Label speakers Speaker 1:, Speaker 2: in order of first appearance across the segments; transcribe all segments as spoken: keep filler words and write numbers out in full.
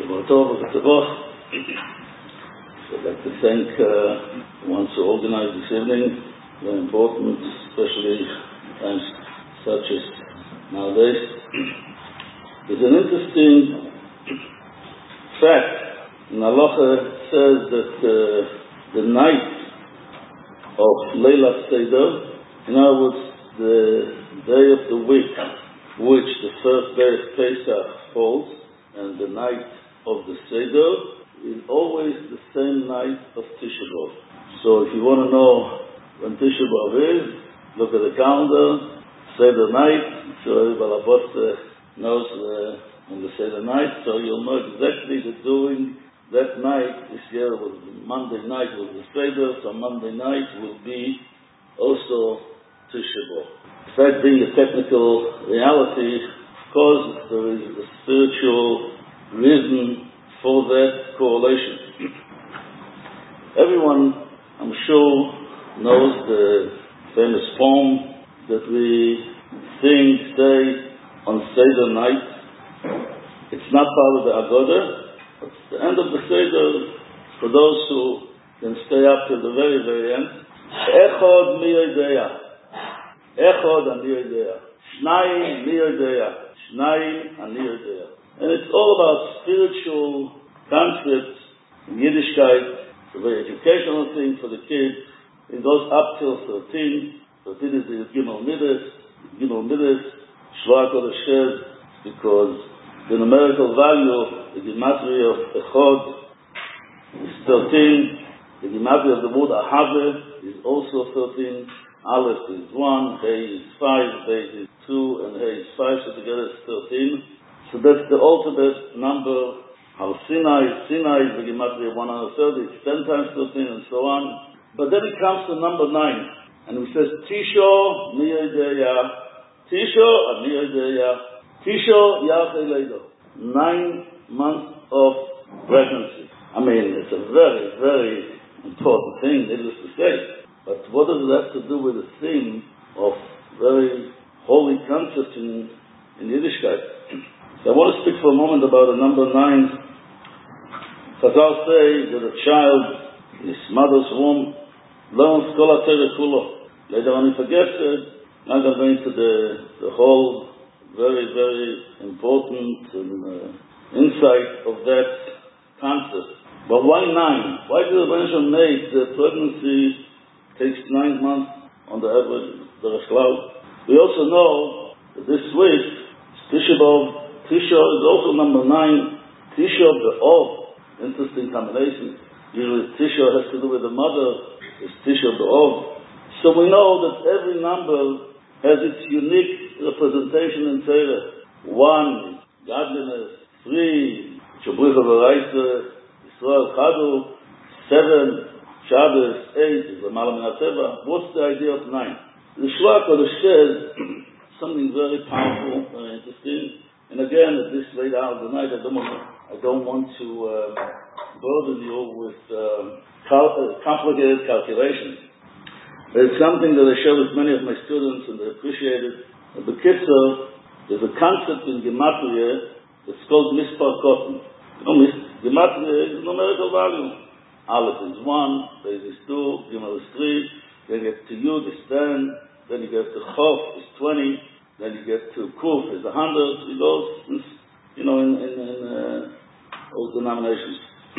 Speaker 1: Shabbat Tov, I'd like to thank uh, the ones who organized this evening. Very important, especially times such as nowadays. There's an interesting fact. In Halacha says that uh, the night of Leila Seder, in other words, the day of the week, which the first day of Pesach falls, and the night of the Seder is always the same night of Tisha B'Av. So if you want to know when Tisha B'Av is, look at the calendar, Seder night, so everybody knows uh, on the Seder night, so you'll know exactly that during that night, this year was Monday night was the Seder, so Monday night will be also Tisha B'Av. That being a technical reality, of course, there is a spiritual reason for that correlation. Everyone, I'm sure, knows the famous poem that we sing, say, on Seder night. It's not part of the Haggadah, but it's the end of the Seder for those who can stay up till the very, very end. Echod mi yodeya. Echod ani yodeya. Shnayim mi yodeya. Shnayim ani yodeya. And it's all about spiritual concepts in Yiddishkeit. It's a very educational thing for the kids. It goes up till thirteen. thirteen is the Gimel Midas. Gimel Midas, Shloah Kodeshes, because the numerical value, the gematria of Echod is thirteen. The gematria of the word Ahave is also thirteen. Aleph is one, Hey is five, Beis is two, and Hey is five, so together it's thirteen. So that's the ultimate number. How Sinai, Sinai is the gematria of one hundred thirty, it's ten times thirteen, and so on. But then it comes to number nine, and it says, Tisho miyodeya, Tisho miyodeya, Tisho yacheledo. Nine months of pregnancy. I mean, it's a very, very important thing, needless to say. But what does it have to do with the theme of very holy concepts in, in Yiddishkeit? So I want to speak for a moment about the number nine. Chazal say that a child in his mother's womb learns Kol HaTorah Kulo. Later on he forgets it. Not going to go into the, the whole very, very important and, uh, insight of that concept. But why nine? Why did the Rebbeinu make the pregnancy takes nine months on the average, the Rechlau? We also know that this week, Tisha B'Av, Tisha is also number nine. Tisha B'Av, interesting combination. Usually Tisha has to do with the mother, it's Tisha B'Av. So we know that every number has its unique representation in Torah. One is godliness, three, Shabricha V'Raisa, Yisrael Chadu, seven, Shabbos, eight is the Malam Teva. What's the idea of nine? The Shloah Kodesh says something very powerful, very interesting. And again, at this late hour of the night, I don't want, I don't want to uh, burden you with uh, cal- uh, complicated calculations. But it's something that I share with many of my students, and they appreciate it. At the Kitzur, there's a concept in Gematria that's called Mispar Kotten. You know, Gematria is numerical value. Aleph is one, Beis is two, Gimel is three, then you get to Yud is ten, then you get to Chof is twenty, then you get to Kuf is a hundred. It goes, you know, in, in, in uh, all denominations.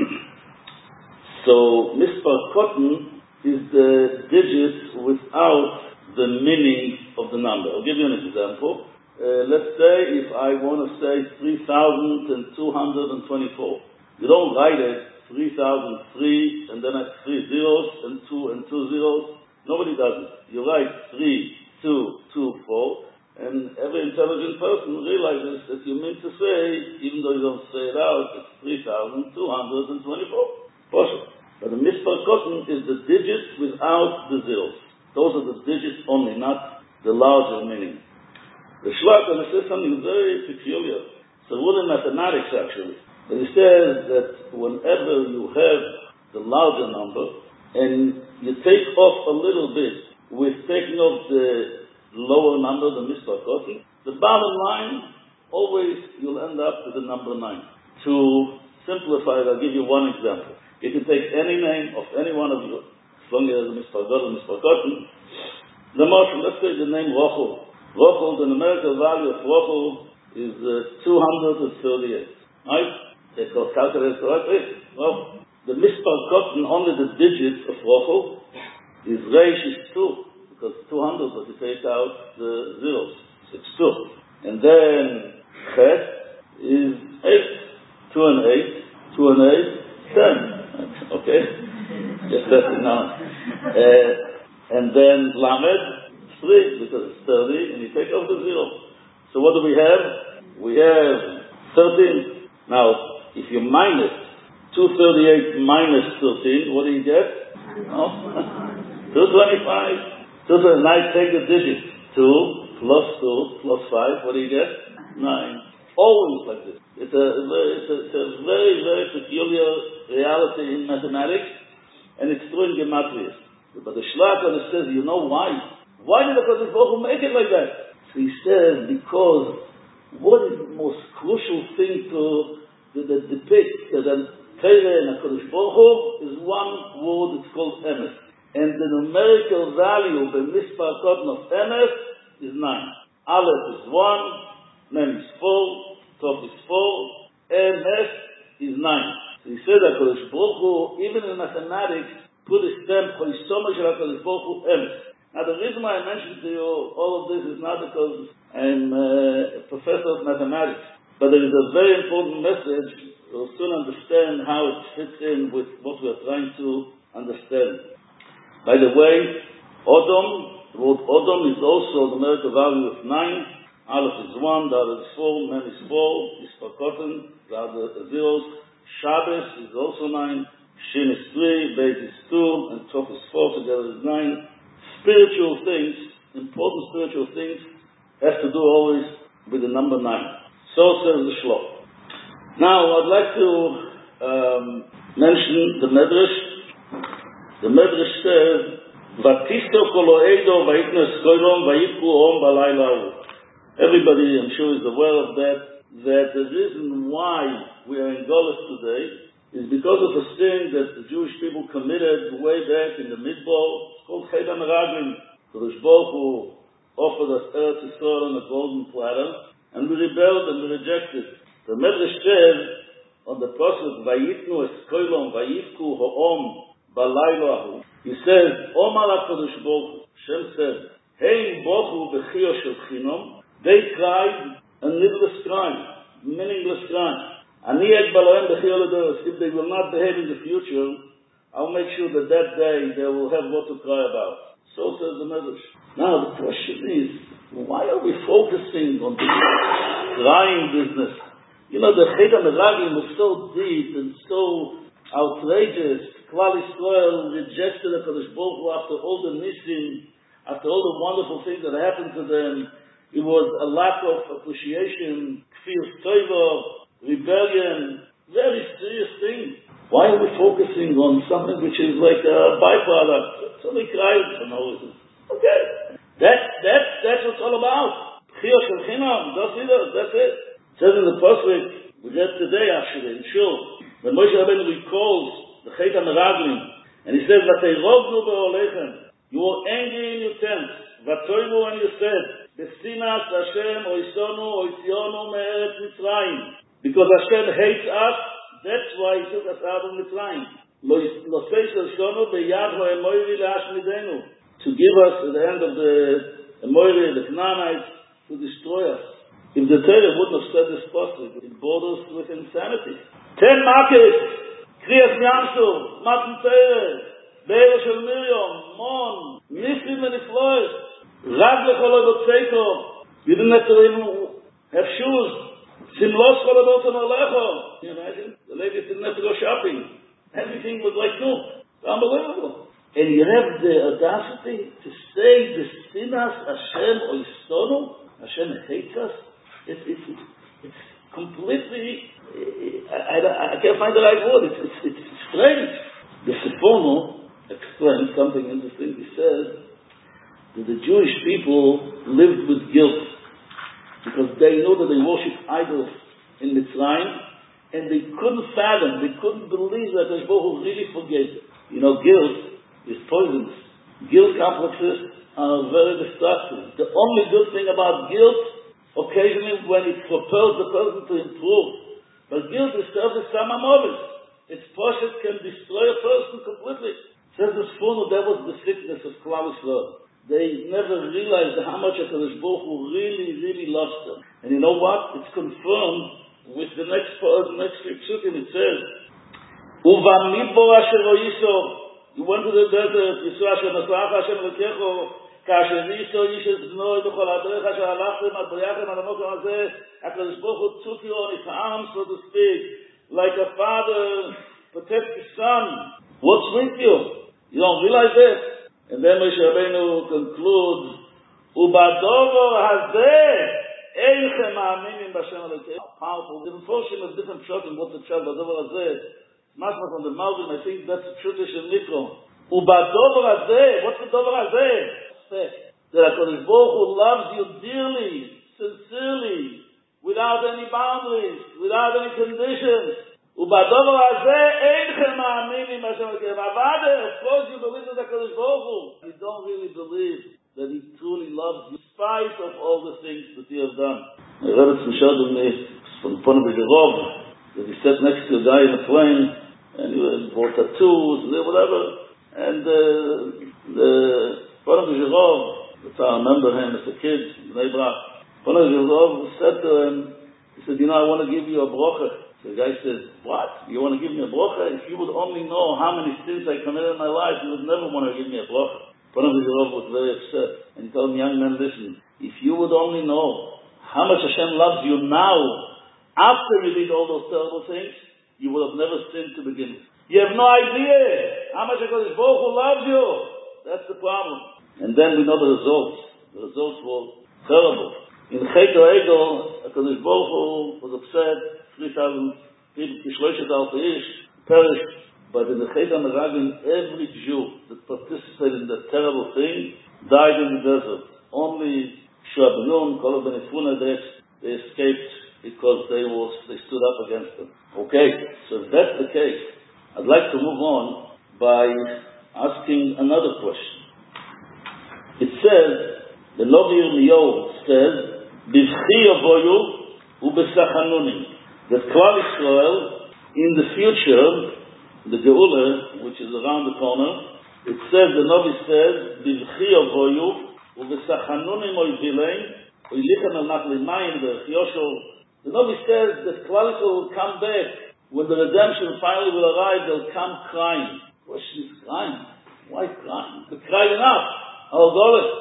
Speaker 1: So Mispar Kotten is the digit without the meaning of the number. I'll give you an example. Uh, let's say if I want to say three thousand two hundred twenty-four. You don't write it three thousand three and then at three zeros and two and two zeros. Nobody does it. You write three, two, two, four, and every intelligent person realizes that you mean to say, even though you don't say it out, it's three thousand two hundred twenty-four. Possible. But the Mispar Kotten is the digits without the zeros. Those are the digits only, not the larger meaning. The Shloah Kodesh says something very peculiar. It's a word in mathematics, actually. But he says that whenever you have the larger number and you take off a little bit with taking off the lower number, the Mispar Kotten, the bottom line, always you'll end up with the number nine. To simplify it, I'll give you one example. You can take any name of any one of you, as long as it's Mispar Gadol, Mispar Katan. The most, let's say the name Rochel. Rochel, the numerical value of Rochel is uh, two hundred thirty-eight. Right? They call calculate correctly. Well, the Mispar Katan, only the digits of Rochel, is Reish is two, because two hundred, but you take out the zeros. So it's two. And then Chet is eight. Two and eight. Two and eight. Ten. Okay? Just that's it now. Uh, and then Lamed, three, because it's thirty, and you take off the zero. So what do we have? We have thirteen. Now, if you minus two thirty-eight minus thirteen, what do you get? No? two twenty-five. two twenty-nine, take the digits. two plus two plus five, what do you get? nine. Always like this. It's a, it's a, it's a very, very peculiar reality in mathematics, and it's true in Gematrias. But the Shlach says, you know why? Why did the Kodesh Baruch Hu make it like that? So he says, because what is the most crucial thing to that, that depicts that Torah and HaKadosh Baruch Hu is one word, it's called Emes. And the numerical value of the Mispar Katan of Emes is nine. Aleph is one, Mem is four, Tov is four, Emes is nine. So he said that HaKadosh Baruch Hu, even in mathematics, put a stamp for Yisoma Shel HaKadosh Baruch Hu Emes. Now the reason why I mentioned to you all of this is not because I'm uh, a professor of mathematics, but there is a very important message. You'll soon understand how it fits in with what we are trying to understand. By the way, Odom, the word Odom is also the numerical value of nine. Aleph is one, Dalet is four, Mem is four, Mispar Katan, the other zeros. Shabbos is also nine, Shin is three, Beis is two, and Tov is four, together is nine. Spiritual things, important spiritual things, have to do always with the number nine. So says the Shlach. Now, I'd like to um, mention the Medrash. The Medrash says, "Vatisto koloedo vayitnu skoilom vayitku om balayla." Everybody, I'm sure, is aware of that. That the reason why we are in Golus today is because of a sin that the Jewish people committed way back in the Midbar. It's called Cheda Meraglim. The Kodesh Baruch Hu offered us Eretz Yisrael on a golden platter, and we rebelled and we rejected. The Medrash says on the process, Vayitnu eskoilom vayivku ha'om balaylahu. He says, Omar HaKadosh Baruch Hu, Hashem said, Hein bochu b'chio shel chinom. They cried a needless cry, meaningless cry. Ani ek balahem b'chio l'doros. If they will not behave in the future, I'll make sure that that day they will have what to cry about. So says the Medrash. Now the question is, why are we focusing on this crying business? You know, the Cheda Meraglim was so deep and so outrageous. Klal Yisrael rejected the Kodesh Baruch Hu after all the nisim, after all the wonderful things that happened to them. It was a lack of appreciation, kfir toivo, rebellion, very serious thing. Why are we focusing on something which is like a byproduct? Somebody cried for no reason. Okay. That, that, that's what it's all about. Chiyah shel chinam, that's it. That's it. It says in the Pasuk, we read today actually, in Shul, when Moshe Rabbeinu recalls the Cheta Meraglim, and he says, Vateirovnu be'olechem, you were angry in your tents, Vatoivu, and you said, B'sinas Hashem oisonu oisyonu me'eretz Mitzrayim, because Hashem hates us, that's why he took us out of Mitzrayim. Lo seis oisonu be'yad ho'emoiri le'ashmidenu, to give us at the end of the Emoiri, the Canaanites, to destroy us. If the Torah wouldn't have said this pasuk, it borders with insanity. Ten makis, Kriyas Yamsu, Matan Torah, Be'er Shel Miriam, Mon, Nisim and Nifloes, Rag Lechol Odotzeiko. You didn't have to even have shoes. Simlos Chol Odoton Olecho. Can you imagine? The ladies didn't have to go shopping. Everything was like new. It's unbelievable. And you have the audacity to say the Sinas Hashem Oisonu, Hashem hates us. It's, it's, it's completely, I, I, I can't find the right word. It's, it's, it's strange. The Sefono explains something interesting. He says that the Jewish people lived with guilt because they know that they worship idols in Mitzrayim, and they couldn't fathom, they couldn't believe that Hakadosh Baruch Hu really forgave them. You know, guilt is poisonous. Guilt complexes are very destructive. The only good thing about guilt, occasionally when it propels the person to improve, but guilt is service samamovis. Its process can destroy a person completely. Says the Sfonu, that was the sickness of Klal Yisrael. They never realized how much HaKadosh Baruch Hu really, really loves them. And you know what? It's confirmed with the next part, the next few psukim. It says, Uva midbor asher oiso. You went to the desert, Yisro asher nasach Hashem lekecho, kasher iso yishes bnoi b'chol adrech asher alachtem ad briachem ad amokim hazeh. HaKadosh Baruch Hu took you on His arms, so to speak, like a father protects his son. What's with you? You don't realize this? And then Moshe Rabbeinu concludes, Ubadovo hazeh eichem ha'aminim b'Hashem Elokeinu. Powerful. The unfortunate of different children, what's the child? Ubadovo hazeh. Mashma from the Malvin, I think that's the Shutish and Nikro. Ubadovo hazeh. What's the dovo hazeh? That HaKadosh Baruch Hu loves you dearly, sincerely, without any boundaries, without any conditions. Ubadovo hazeh eichem ha'aminim b'Hashem Elokeinu. Avada, of course you believe in HaKadosh Baruch Hu. You don't really believe that He truly loves you, in spite of all the things that you have done. I read it from Shadowme, from Ponevezh Rov, that he sat next to a guy in a plane, and he wore tattoos, whatever, and uh, the Ponevezh Rov, that's how I remember him as a kid, in Bnei Brak. Ponevezh Rov said to him, he said, you know, I want to give you a brocha. So the guy says, what? You want to give me a brocha? If you would only know how many sins I committed in my life, you would never want to give me a brocha. Ponevezh Rov was very upset, and he told him, young man, listen, if you would only know how much Hashem loves you now, after you did all those terrible things, you would have never sinned to begin with. You have no idea how much HaKadosh Baruch Hu loves you. That's the problem. And then we know the results. The results were terrible. In Chet HaEgel, HaKadosh Baruch Hu was upset. three thousand people, Kishloishet Alta Ish, perished. But in the Chet HaMeraglim, every Jew that participated in that terrible thing died in the desert. Only Shua ben Nun, Kol ben Yifuna, they, they escaped because they was they stood up against them. Okay, so if that's the case, I'd like to move on by asking another question. It says, the Novi Yirmiyahu says, Bivchi Avoyu Ubeschanunim, that Klal Yisrael, in the future, the Geula, which is around the corner, it says, the Novi says, Bivchi Avoyu Ubeschanunim Oivilein, Oilichem El Nachlimayim, the Yoshua. The Novi says that Klal Yisrael will come back. When the redemption finally will arrive, they'll come crying. Question is crying. Why crying? They're crying enough. I'll go it.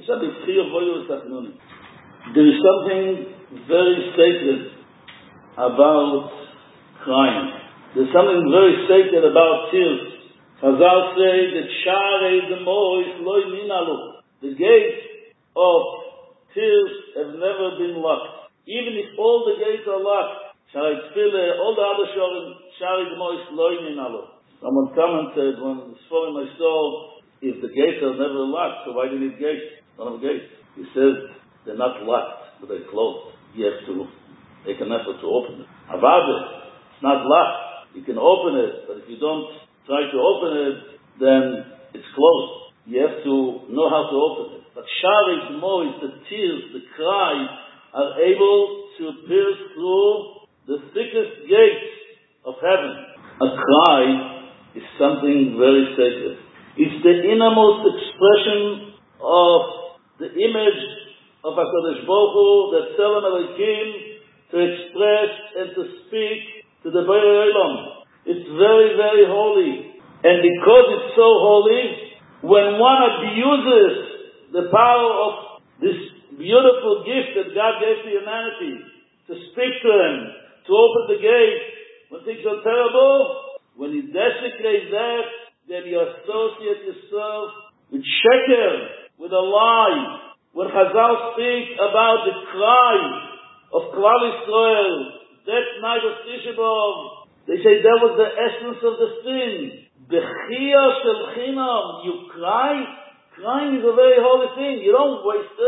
Speaker 1: There is something very sacred about crying. There's something very sacred about tears. Chazal say that Sharei Demois Loi Minalu. The gates of tears have never been locked. Even if all the gates are locked, Shari Tfile, all the other Shari Demois Loi Minalu. Someone commented when the Sforim I saw, if the gates are never locked, so why do you need gates? Don't have gates. He says they're not locked, but they're closed. You have to make an effort to open it. Avada, it's not locked. You can open it, but if you don't try to open it, then it's closed. You have to know how to open it. But Shari Demois, the tears, the cry, are able to pierce through the thickest gates of heaven. A cry is something very sacred. It's the innermost expression of the image of HaKadosh Baruch Hu, that Tzelem Elokim, to express and to speak to the Borei Olam. It's very, very holy. And because it's so holy, when one abuses the power of this beautiful gift that God gave to humanity, to speak to Him, to open the gate, when things are terrible, when you desecrate that, then you associate yourself with sheker, with a lie. When Chazal speak about the cry of Klal Yisrael, that night of Tisha B'Av, they say that was the essence of the sin. Bechia shel chinam, you cry. Crying is a very holy thing. You don't waste it.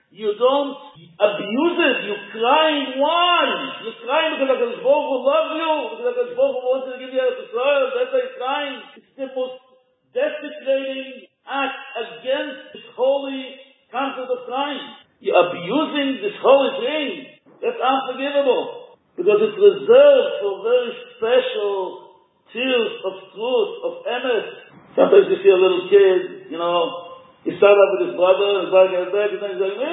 Speaker 1: You don't abuse it. You crying. Why? You're crying because HaKadosh Baruch Hu loves you. Because HaKadosh Baruch Hu wants to give you Eretz Yisrael. That's why you're crying. It's the most desecrating act against this holy concept of crying. You're abusing this holy thing. That's unforgivable. Because it's reserved for very special tears of truth, of emes. Sometimes you see a little kid, you know, he started up with his brother, his brother gets back, and then he's like,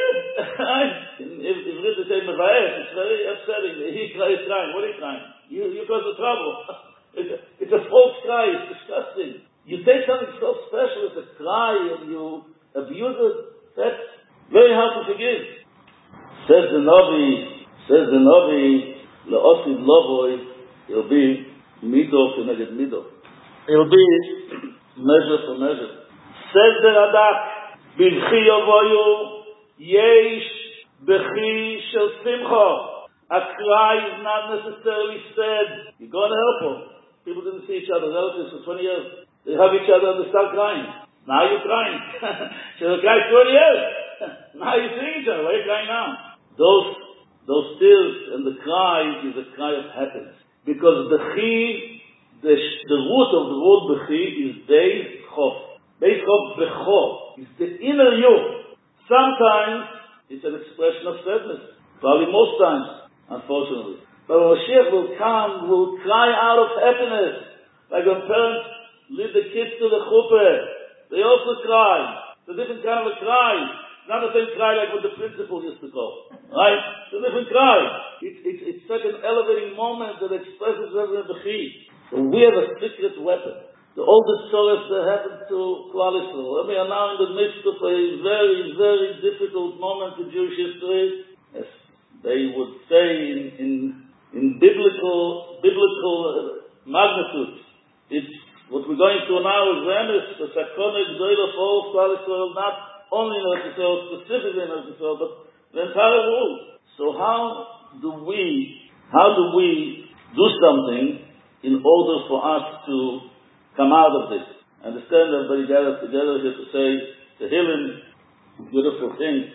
Speaker 1: if Rit is saying, it's very upsetting. He cries, crying. What are you crying? You, you cause the trouble. It's a, it's a false cry. It's disgusting. You take something so special as a cry and you abuse it. That's very hard to forgive. Says the Navi, says the Navi, La'osid Lovoy, it'll be mido keneged mido. It'll be measure for measure. Says the Radak, B'chi yovoyu, yesh b'chi shel simcha. A cry is not necessarily said. You're going to help them. People didn't see each other, relatives for twenty years. They have each other and they start crying. Now you're crying. Should have cried twenty years. Now you're seeing each other. Why are you crying now? Those, those tears and the cry is a cry of happiness. Because b'chi, the, the root of the word b'chi is beis chof. Beis chof b'cho is the inner you. Sometimes it's an expression of sadness. Probably most times, unfortunately. But when Mashiach will come, will cry out of happiness. Like when parents lead the kids to the chuppah, they also cry. It's a different kind of a cry. It's not the same cry like what the principal used to call. Right? It's a different cry. It's, it's, it's such an elevating moment that expresses every b'chi. So we have a secret weapon. The oldest stories that happened to Klal Yisrael. We are now in the midst of a very, very difficult moment in Jewish history. As they would say in, in, in biblical, biblical uh, magnitude. It's what we're going through now is Remes, the Sakona Gdoila for all Klal Yisrael, not only in Eretz Yisrael, specifically in Eretz Yisrael, but the entire world. So how do we, how do we do something in order for us to come out of this? I understand everybody gathered together here to say the Tehillim, beautiful thing.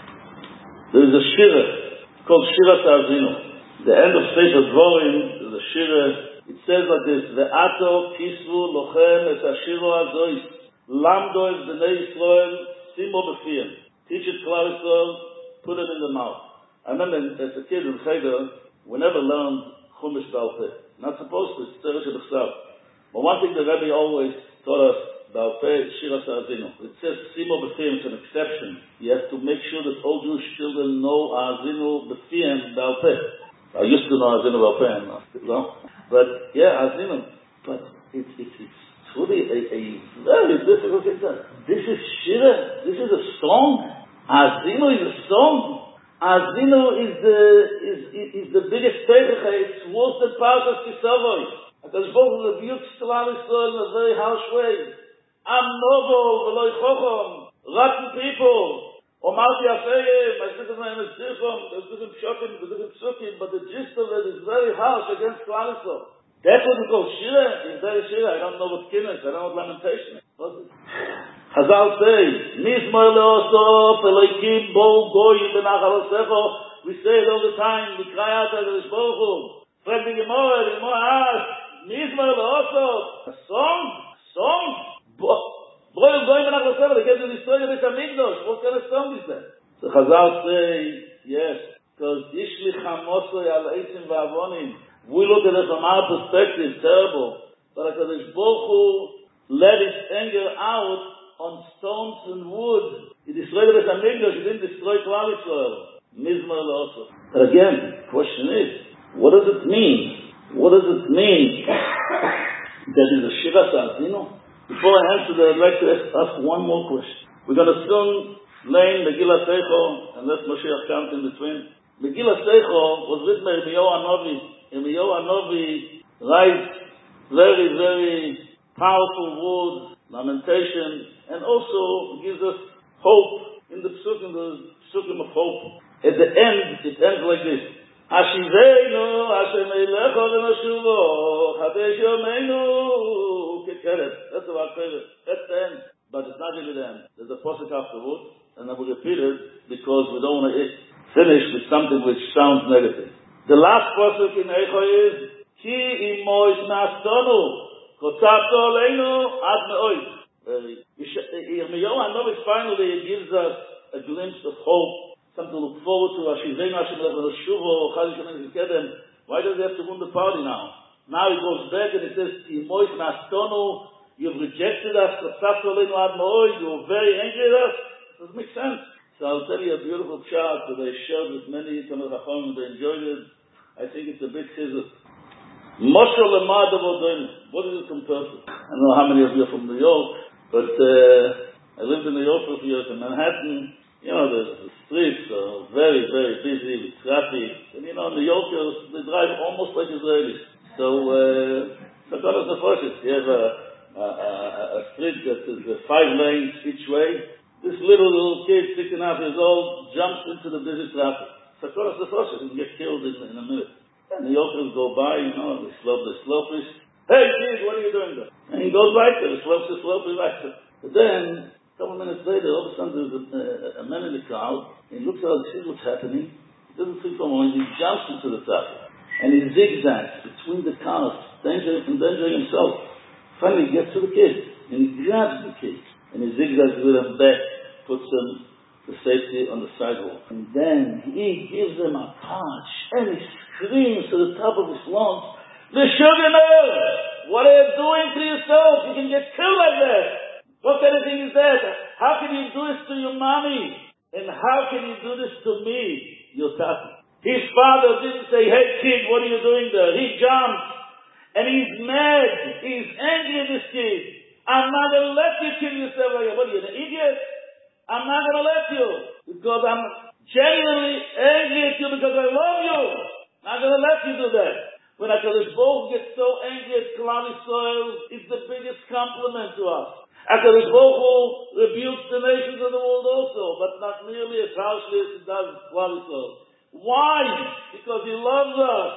Speaker 1: There is a shira called Shira Ta'azinu. The end of Sefer Dvorim is a shira. It says like this: Ve'ato kisvu lochem es hashiro azois lamdo es b'nei Yisrael simo b'fiyem. Teach it Klal Yisrael, put it in the mouth. I remember as a kid in Cheder, we never learned Chumash Baal Peh. Not supposed to. It's Teresh B'Chsav. But one thing the Rebbe always taught us about Shira Ta'azinu. It says Simo B'Fiyem, it's an exception. You have to make sure that all Jewish children know Azinu B'Fiyem Baal Peh. I used to know Azinu Baal Peh, no? But yeah, Azinu. But it's it's it's truly a, a very difficult thing. This is Shira. This is a song. Azinu is a song. Azinu is the is is, is the biggest teichacha. It's worse than Parshas Kisavoy. HaKadosh Baruch Hu rebukes Klal Yisrael in a very harsh way. Am novo v'loi chochom, rotten people. Omarti afeyim, I said his name is Dirchom, there's different pshokim, there's different psukim, but the gist of it is very harsh against Klal Yisrael. That's what we call Shira. Is that a Shira? I don't know what Kinnis, I don't know what lamentation is. What's it? Chazal say, Nismor le'osof, Eloikim bo goyim benachal osecho. We say it all the time, we cry out to HaKadosh Baruch Hu. Frag the Gemara, the Gemara asks, Nismor le'osof, a song? Song? Goyim goyim benachal osecho, they can't do destroy the Beis HaMikdash. What kind of song is that? So Chazal say, yes, because Yishlich HaMosoi al Eisim va'avonim. We look at it from our perspective, terrible. But HaKadosh Baruch Hu let his anger out on stones and wood. He destroyed the Beis HaMikdash, he didn't destroy Klal Yisrael. Mizmor le'osof. But again, the question is, what does it mean? What does it mean that is a Shira Ta'azinu? Before I answer that, I'd like to ask one more question. We're going to soon learn Megillah Seicho, unless Mashiach comes in between. Megillah Seicho was written by Yirmiyahu Hanavi. Yirmiyahu Hanavi writes very, very powerful words, lamentation, and also gives us hope in the psukim, the psukim of hope. At the end, it ends like this: Hashiveinu Hashem Eilecho v'noshuvo Chadesh Yomeinu Kekeret. That's about Keret. That's the end, but it's not really the end. There's a posuk afterwards. and I will repeat it because we don't want to finish with something which sounds negative. The last pasuk in Eicha is Ki imois nastonu kotzavto aleinu ad me'oid. Yirmiyahu Hanavi finally gives us a glimpse of hope, something to look forward to. Ashizenu Hashem lechol shuvo chaz yishanim v'kedem. Why does he have to win the party now? Now he goes back and he says, Imois nastonu, you've rejected us, kotzavto aleinu ad me'oid, you were very angry at us. Doesn't make sense. So I'll tell you a beautiful chart that I shared with many Talmidei Chacham, they enjoyed it. I think it's a big chizuk. Moshe lemad avodoinu. What does it compare to? I don't know how many of you are from New York, but uh, I lived in New York for a few years in Manhattan. You know, the, the streets are very, very busy with traffic. And you know, New Yorkers, they drive almost like Israelis. So, so God is the first. You have a, a, a, a street that is five lanes each way. This little, little kid, six and a half years old, jumps into the busy traffic. So God is the first. He can get killed in, in a minute. And New Yorkers go by, you know, they slope, they slopish. Hey, kid, what are you doing there? And he goes right there, he slopes, he slopes, right there. But then, a couple of minutes later, all of a sudden there's a, a, a man in the crowd, and he looks out, he sees what's happening. He doesn't think for a moment, he jumps into the traffic. And he zigzags between the cars, danger, endangering himself. Finally, he gets to the kid, and he grabs the kid, and he zigzags with him back, puts him to safety on the sidewalk. And then he gives him a punch, and he screams to the top of his lungs, "The sugar nerd! What are you doing to yourself? You can get killed like that! What kind of thing is that? How can you do this to your mommy? And how can you do this to me, your tati?" His father didn't say, "Hey kid, what are you doing there?" He jumped, and he's mad. He's angry at this kid. "I'm not going to let you kill yourself like that. What are you, an idiot? I'm not going to let you, because I'm genuinely angry at you because I love you. I'm not going to let you do that." When HaKadosh Baruch Hu gets so angry at Klal Yisrael, it's the biggest compliment to us. HaKadosh Baruch Hu rebukes the nations of the world also, but not nearly as harshly as he does Klal Yisrael. Why? Because he loves us.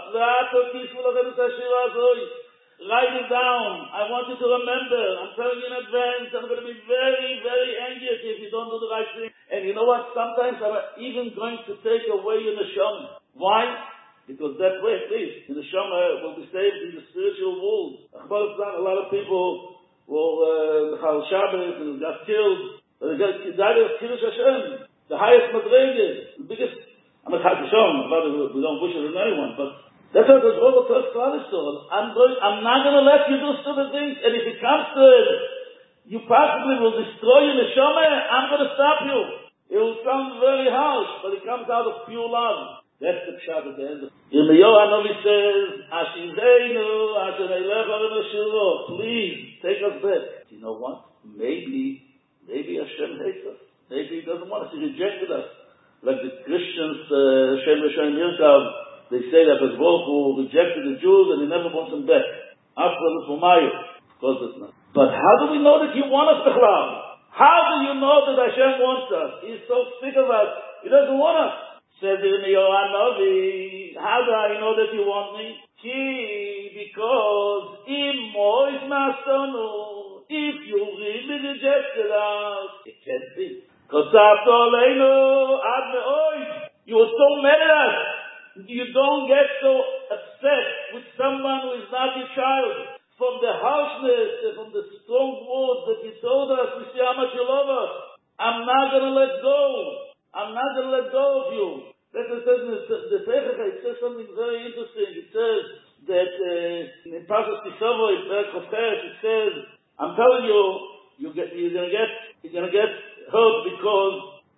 Speaker 1: Write it down. I want you to remember. I'm telling you in advance, I'm going to be very, very angry at you if you don't do the right thing. And you know what? Sometimes I'm even going to take away your neshama. Why? Because that way, please, the neshama will be saved in the spiritual world. A lot of people will Chal Shabbos and got killed. They got died of Kiddush Hashem, the highest madreges, the biggest. I'm a Chal Hashem. We don't wish it on anyone, but that's what the Baruch Hu tells Klal Yisrael. I'm going. I'm not going to let you do stupid things. And if it comes to it, you possibly will destroy your neshama. I'm going to stop you. It will sound very harsh, but it comes out of pure love. That's the pshat at the end. Yirmiyahu Hanavi says, "Ashizenu, Asherelecha v'Nashiro." Please take us back. You know what? Maybe, maybe Hashem hates us. Maybe He doesn't want us. He rejected us, like the Christians, uh, Shem Rishon Yirkav. They say that the Baruch Hu rejected the Jews and He never wants them back. After the Fumayu, of course it's not. But how do we know that He wants us, Bechlal? How do you know that Hashem wants us? He's so sick of us. He doesn't want us. Says Yirmiyahu Hanavi, how do I know that you want me? Ki, because im mois masonu, if you really rejected us, it can't be. Kotzavto aleinu ad me'oid. You were so mad at us. You don't get so upset with someone who is not your child. From the harshness, from the strong words that you told us, we see how much you love us. I'm not going to let go. I'm not going to let go of you. That it says in the Seichecha, it says something very interesting. It says that uh, in Parshas Kisavo, in Perek Chochesh, it says, I'm telling you, you get, you're going to get, you're going to get hurt because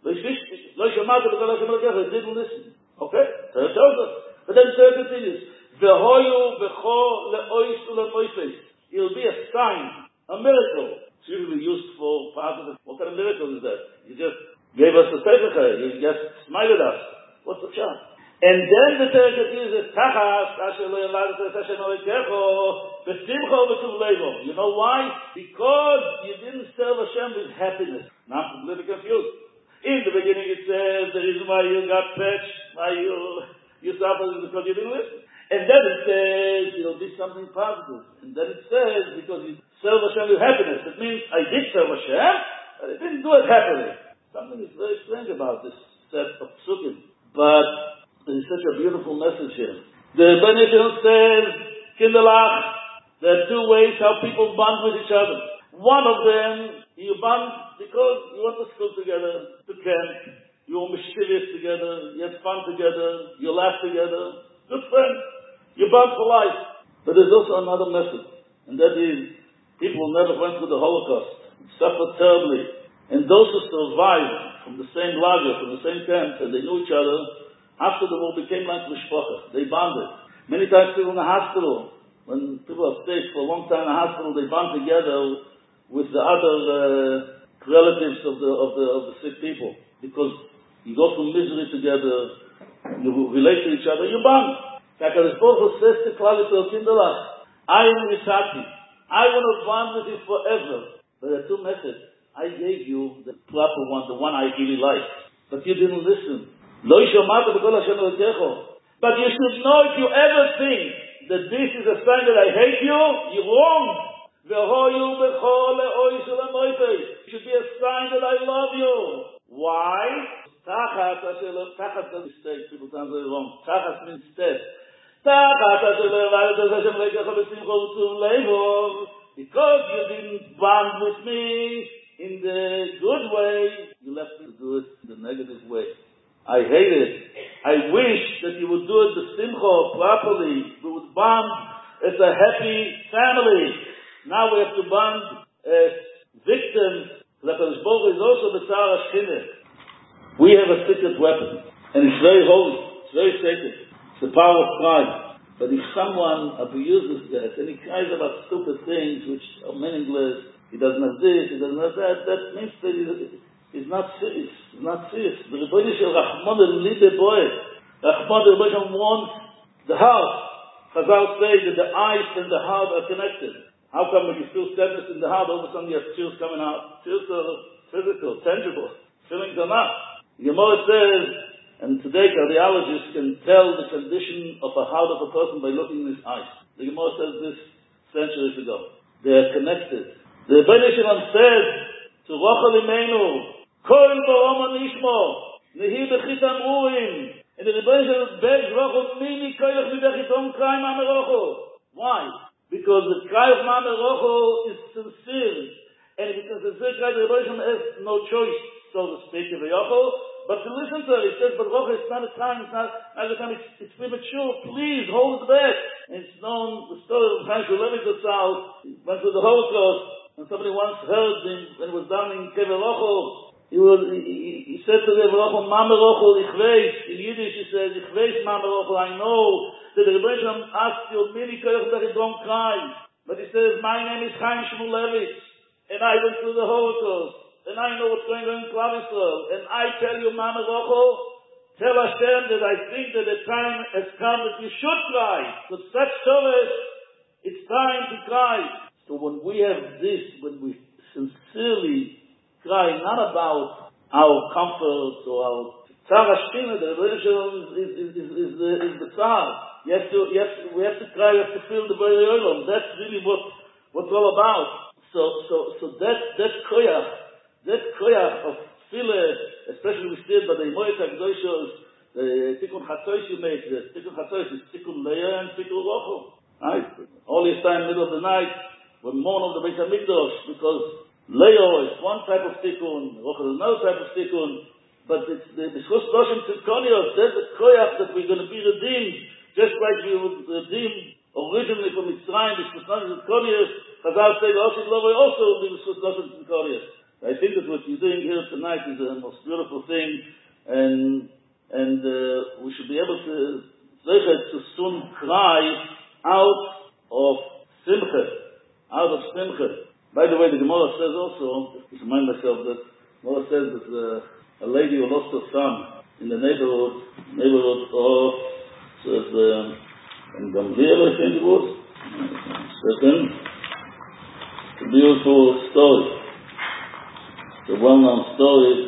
Speaker 1: Lo Shemata B'Kol Hashem Elokecha, didn't listen. Okay? So it tells us. But then it says continues, V'hoyu b'cho le'ois u'le'moifes. It'll be a sign, a miracle. It's usually used for positive. What kind of miracle is that? You just gave us the Seichecha, you just smiled at us. What's the shot? And then the Torah continues, Tachas, Asher lo yalad es Hashem Elokecho, v'simcho v'tuv levo. You know why? Because you didn't serve Hashem with happiness. Not completely confused. In the beginning it says, the reason why you got patched, why you, you suffered is because you didn't listen. And then it says, it'll be something positive. And then it says, because you serve Hashem with happiness. It means, I did serve Hashem, but I didn't do it happily. Something is very strange about this set of psukim. But there is such a beautiful message here. The Benediction says, Kinderlach, there are two ways how people bond with each other. One of them, you bond because you want to school together, to camp, you are mischievous together, you have fun together, you laugh together. Good friends. You bond for life. But there's also another message, and that is, people never went through the Holocaust, suffered terribly. And those who survived from the same lager, from the same camp, and they knew each other, after the war became like mishpacha. They bonded. Many times people in the hospital, when people are sick for a long time in the hospital, they bond together with the other uh, relatives of the of the of the sick people, because you go through misery together, you relate to each other, you bond. HaKadosh Baruch Hu says to Klal Yisrael, Kinderlach, I am Yisaki. I want to bond with you forever. But there are two methods. I gave you the proper one, the one I really like. But you didn't listen. Lo yishamata b'kol Hashem Elokecho. But you should know, if you ever think that this is a sign that I hate you, you're wrong. V'hoyu b'chol le'oy shel ha'moifei. It should be a sign that I love you. Why? Tachat, tachat is a mistake. People sound very wrong. Tachat means stead. Because you didn't bond with me in the good way, you left me to do it in the negative way. I hate it. I wish that you would do it the simcha properly. We would bond as a happy family. Now we have to bond as victims. The HaKadosh Baruch Hu is also the Tzar HaShineh. We have a secret weapon, and it's very holy. It's very sacred. The power of cry. But if someone abuses that and he cries about stupid things which are meaningless, he doesn't have this, he doesn't have that, that means that he's not serious. He's not serious. The Rebbeinu Shel Rachmon Lide Boy, Rachmon the Rebbeinu wants the heart. Chazal say that the eyes and the heart are connected. How come when you feel sadness in the heart, all of a sudden you have tears coming out? Tears are physical, tangible. Feelings are not. The Gemara says, and today cardiologists can tell the condition of a heart of a person by looking in his eyes. The Gemara says this centuries ago. They are connected. The Rebbeinu Shalom says to Rachel Imeinu, Kol Baroma Nishmo, Nehi Bechit Amruim. And the Rebbeinu Shalom begs Rachel, Mimi Koilech Mibechit, don't cry, Mama Rachel. Why? Because the cry of Mama Rachel is sincere. And if it's a sincere cry, the Rebbeinu Shalom has no choice, so to speak, to Rachel. But to listen to her, he says, but Rachel, it's not a time, it's not, not a time, it's, it's premature, please, hold it back. And it's known, the story of Chaim Shulevitz Zatzal, went through the Holocaust, and somebody once heard him, when he was down in Kever Rachel, he, was, he, he, he said to the Rachel, Mama Rachel, ich weiß, in Yiddish he says, ich weiß, Mama Rachel, I know, that the Rebbe Shalom asked you, Mimi Koyach, that you don't cry. But he says, my name is Chaim Shulevitz, and I went through the Holocaust. And I know what's going on in Klal Yisrael. And I tell you, Mama Rachel, tell Hashem that I think that the time has come that you should cry. With such service, it's time to cry. So when we have this, when we sincerely cry, not about our comfort or our Tzar HaShineh, the religion is, is, is, is, the, is the Tzar. You have to, you have to, we have to cry, we have to feel the Borei Olam. That's really what, what's all about. So, so, so that, that koyach, that koyach of tefillah, especially we see it by the Moed HaKadoshos, the Tikkun Chatzos you make, the Tikkun Chatzos is Tikkun Leah and Tikkun Rachel. Right? Earliest time, middle of the night, we mourn of the Beit HaMikdash, because Leah is one type of Tikkun, Rachel is another type of Tikkun, but it's the B'schus Doshim Tikkonios, there's the koyach that we're going to be redeemed, just like we would redeem originally from Mitzrayim, B'schus Doshim Tikkonios. Chazal say, also will be B'schus Doshim Tikkonios. I think that what you're doing here tonight is the most beautiful thing, and and uh, we should be able to to soon cry out of simcha, out of simcha. By the way, the Gemara says also, to remind myself that the Gemara says that uh, a lady who lost her son in the neighborhood neighborhood of says um, in Gamliel, I think it was. Second, it's a beautiful story. The well-known story.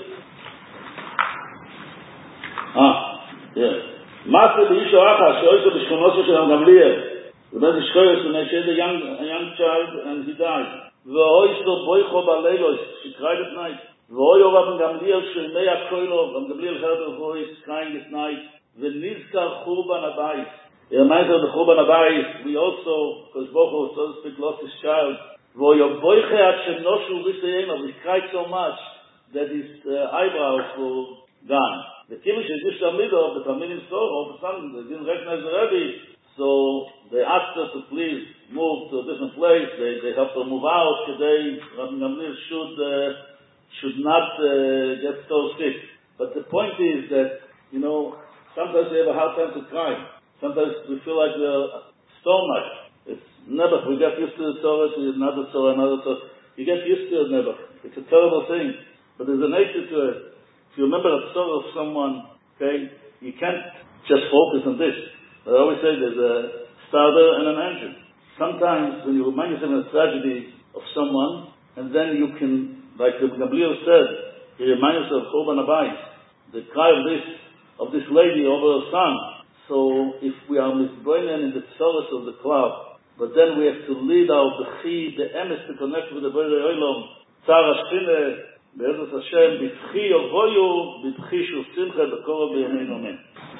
Speaker 1: Ah, yeah. Master B'Yisho Acha, Shoyto B'Shchonosho Shalom Gamliel. The Ben Ishkoyos, when they had a young, a young child, and he died. V'hoisto Boicho Ba'leilos, she cried at night. ואוי רבן גמליאל של מי הקוילו, רבן גמליאל heard a voice crying at night, ונזכר חורבן הבית. He reminds us of the Churban Abayis. We also, because Bocho, so to speak, lost his child. Voyoboiche at shenoshu l'seyeno. He cried so much that his uh, eyebrows were gone. The Kiddush is Yishta Mido, the Talmidim saw, all of a sudden they didn't recognize the Rebbe, so they asked her to please move to a different place. They they helped her move out. Today, Rabbi Gamliel should uh, should not uh, get so sick. But the point is that, you know, sometimes we have a hard time to cry. Sometimes we feel like we're stomach. It's never. We get used to the Torah, to another Torah, another Torah. You get used to it never. It's a terrible thing. But there's a nature to it. If you remember a story of someone, okay, you can't just focus on this. I always say there's a starter and an engine. Sometimes when you remind yourself of a tragedy of someone, and then you can, like the Gamliel said, you remind yourself of Churban Abayis, the cry of this, of this lady over her son. So if we are misbrainen in the tzoros of the cloud, but then we have to lead our b'chi, the emes to connect with the Borei Olam, tzar hashchine, be'ezus Hashem, b'chi yovoyu, b'chi shul simcha, b'koro b'yamein amen.